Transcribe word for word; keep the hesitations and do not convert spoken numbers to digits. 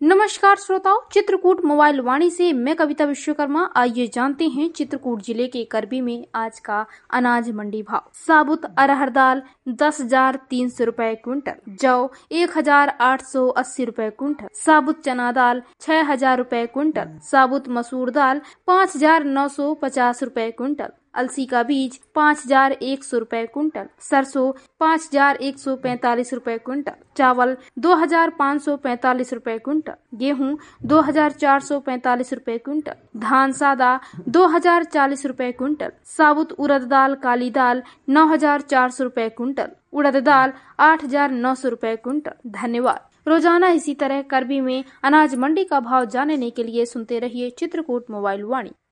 नमस्कार श्रोताओं, चित्रकूट मोबाइल वाणी से मैं कविता विश्वकर्मा। आइए जानते हैं चित्रकूट जिले के करबी में आज का अनाज मंडी भाव। साबुत अरहर दाल दस हजार तीन सौ रूपए क्विंटल, जौ एक हजार आठ सौ अस्सी रूपए क्विंटल, साबुत चना दाल छह हजार रूपए क्विंटल, साबुत मसूर दाल पाँच हजार नौ सौ पचास रूपए क्विंटल, अलसी का बीज पाँच हजार एक सौ रूपए क्विंटल, सरसों पाँच हजार एक सौ पैंतालीस रूपए क्विंटल, चावल दो हजार पाँच सौ पैंतालीस रूपए क्विंटल, गेहूं दो हजार चार सौ पैंतालीस रूपए क्विंटल, धान सादा दो हजार चालीस रूपए क्विंटल, साबुत उड़द दाल काली दाल नौ हजार चार सौ रूपए क्विंटल, उड़द दाल आठ हजार नौ सौ रूपए क्विंटल। धन्यवाद। रोजाना इसी तरह करबी में अनाज मंडी का भाव जानने के लिए सुनते रहिए चित्रकूट मोबाइल वाणी।